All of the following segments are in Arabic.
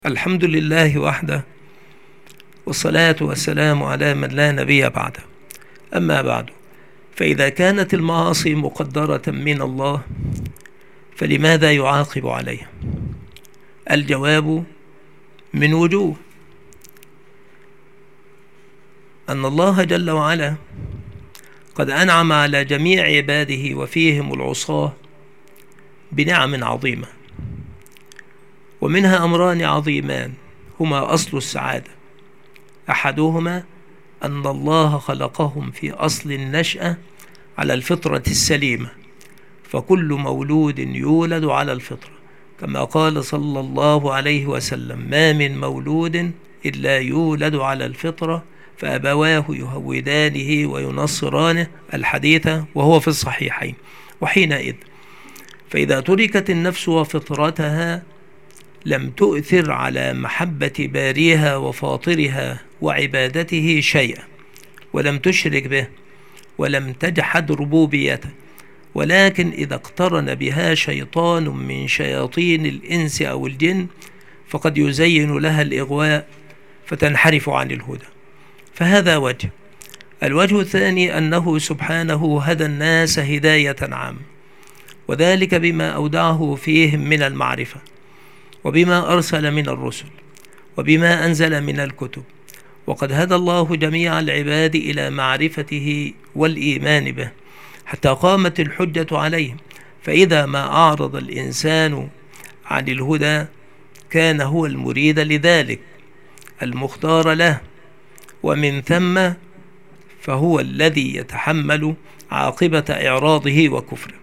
الحمد لله وحده، والصلاة والسلام على من لا نبي بعده. أما بعد، فإذا كانت المعاصي مقدرة من الله فلماذا يعاقب عليها؟ الجواب من وجوه: أن الله جل وعلا قد أنعم على جميع عباده وفيهم العصاة بنعم عظيمة، ومنها أمران عظيمان هما أصل السعادة. أحدهما أن الله خلقهم في أصل النشأة على الفطرة السليمة، فكل مولود يولد على الفطرة، كما قال صلى الله عليه وسلم: ما من مولود إلا يولد على الفطرة فأبواه يهودانه وينصرانه، الحديث وهو في الصحيحين. وحينئذ فإذا تركت النفس وفطرتها لم تؤثر على محبة باريها وفاطرها وعبادته شيئا، ولم تشرك به، ولم تجحد ربوبيته، ولكن إذا اقترن بها شيطان من شياطين الإنس أو الجن فقد يزين لها الإغواء فتنحرف عن الهدى. فهذا وجه. الوجه الثاني أنه سبحانه هدى الناس هداية عامة، وذلك بما أودعه فيهم من المعرفة، وبما أرسل من الرسل، وبما أنزل من الكتب. وقد هدى الله جميع العباد إلى معرفته والإيمان به حتى قامت الحجة عليهم، فإذا ما أعرض الإنسان عن الهدى كان هو المريد لذلك المختار له، ومن ثم فهو الذي يتحمل عاقبة إعراضه وكفره.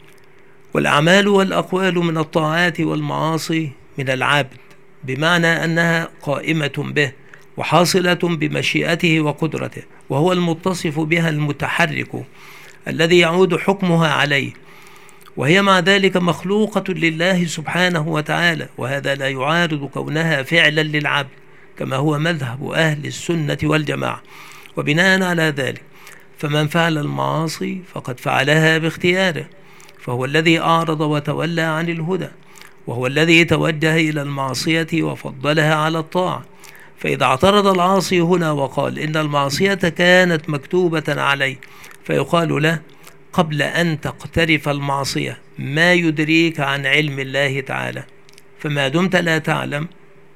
والأعمال والأقوال من الطاعات والمعاصي من العبد، بمعنى أنها قائمة به وحاصلة بمشيئته وقدرته، وهو المتصف بها المتحرك الذي يعود حكمها عليه، وهي مع ذلك مخلوقة لله سبحانه وتعالى، وهذا لا يعارض كونها فعلا للعبد كما هو مذهب أهل السنة والجماعة. وبناء على ذلك فمن فعل المعاصي فقد فعلها باختياره، فهو الذي أعرض وتولى عن الهدى، وهو الذي توجه إلى المعصية وفضلها على الطاعة. فإذا اعترض العاصي هنا وقال إن المعصية كانت مكتوبة عليه، فيقال له: قبل أن تقترف المعصية ما يدريك عن علم الله تعالى؟ فما دمت لا تعلم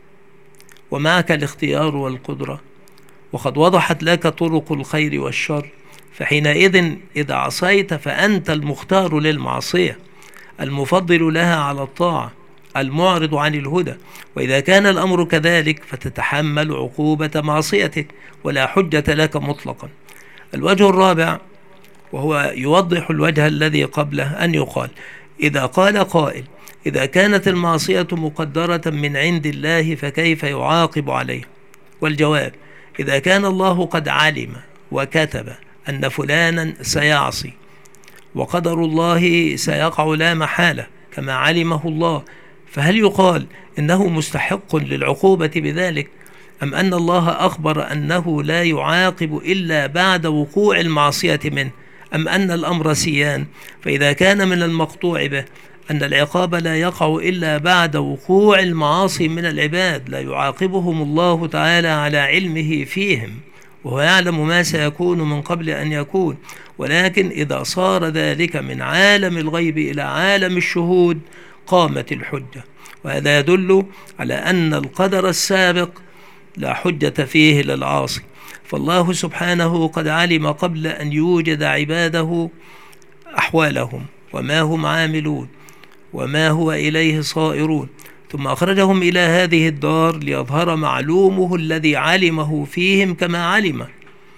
ومعك الاختيار والقدرة، وقد وضحت لك طرق الخير والشر، فحينئذ إذا عصيت فأنت المختار للمعصية، المفضل لها على الطاعة، المعرض عن الهدى. وإذا كان الأمر كذلك فتتحمل عقوبة معصيتك ولا حجة لك مطلقا. الوجه الرابع، وهو يوضح الوجه الذي قبله، أن يقال: إذا قال قائل: إذا كانت المعصية مقدرة من عند الله فكيف يعاقب عليه؟ والجواب: إذا كان الله قد علم وكتب أن فلانا سيعصي، وقدر الله سيقع لا محالة كما علمه الله، فهل يقال إنه مستحق للعقوبة بذلك؟ أم أن الله أخبر أنه لا يعاقب إلا بعد وقوع المعصية منه؟ أم أن الأمر سيان؟ فإذا كان من المقطوع به أن العقاب لا يقع إلا بعد وقوع المعاصي من العباد، لا يعاقبهم الله تعالى على علمه فيهم، وهو يعلم ما سيكون من قبل أن يكون. ولكن إذا صار ذلك من عالم الغيب إلى عالم الشهود قامت الحجة، وهذا يدل على أن القدر السابق لا حجة فيه للعاصي، فالله سبحانه قد علم قبل أن يوجد عباده أحوالهم وما هم عاملون وما هو إليه صائرون، ثم أخرجهم إلى هذه الدار ليظهر معلومه الذي علمه فيهم كما علم،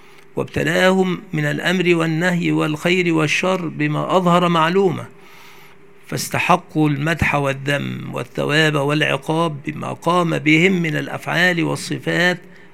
وابتلاهم من الأمر والنهي والخير والشر بما أظهر معلومه، فاستحقوا المدح والذم والثواب والعقاب بما قام بهم من الأفعال والصفات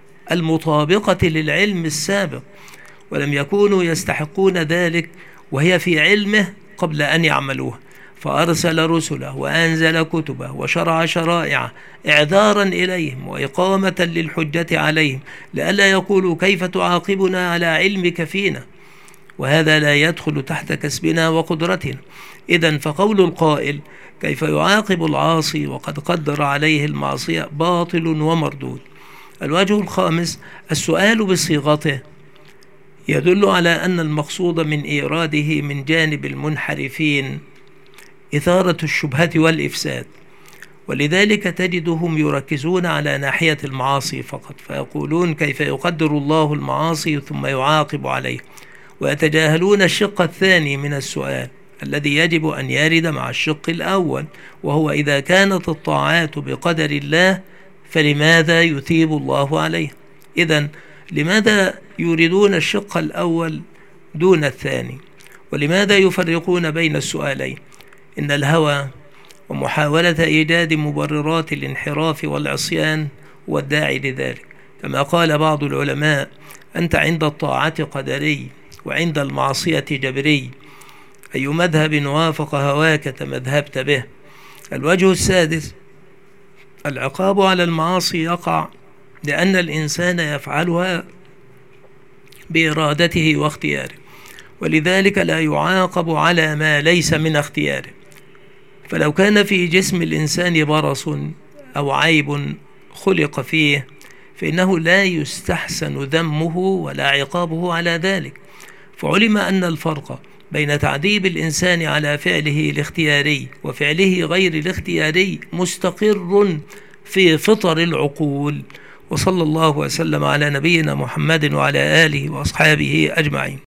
المطابقة للعلم السابق، ولم يكونوا يستحقون ذلك وهي في علمه قبل أن يعملوه، فأرسل رسله وأنزل كتبه وشرع شرائعه إعذارا إليهم وإقامة للحجة عليهم، لئلا يقولوا: كيف تعاقبنا على علمك فينا؟ وهذا لا يدخل تحت كسبنا وقدرتنا. إذن فقول القائل كيف يعاقب العاصي وقد قدر عليه المعصية باطل ومردود. الوجه الخامس السؤال بصيغته يدل على أن المقصود من إيراده من جانب المنحرفين إثارة الشبهة والإفساد، ولذلك تجدهم يركزون على ناحية المعاصي فقط، فيقولون كيف يقدر الله المعاصي ثم يعاقب عليه، ويتجاهلون الشق الثاني من السؤال الذي يجب أن يرد مع الشق الأول، وهو إذا كانت الطاعات بقدر الله فلماذا يثيب الله عليه؟ إذن لماذا يريدون الشق الأول دون الثاني؟ ولماذا يفرقون بين السؤالين؟ إن الهوى ومحاولة إيجاد مبررات الانحراف والعصيان هو الداعي لذلك. كما قال بعض العلماء أنت عند الطاعة قدري وعند المعصية جبري، أي مذهب وافق هواك تمذهبت به. الوجه السادس العقاب على المعاصي يقع لأن الإنسان يفعلها بإرادته واختياره، ولذلك لا يعاقب على ما ليس من اختياره. فلو كان في جسم الإنسان برص أو عيب خلق فيه فإنه لا يستحسن ذمه ولا عقابه على ذلك. فعلم أن الفرق بين تعذيب الإنسان على فعله الاختياري وفعله غير الاختياري مستقر في فطر العقول. وصلى الله وسلم على نبينا محمد وعلى آله وأصحابه أجمعين.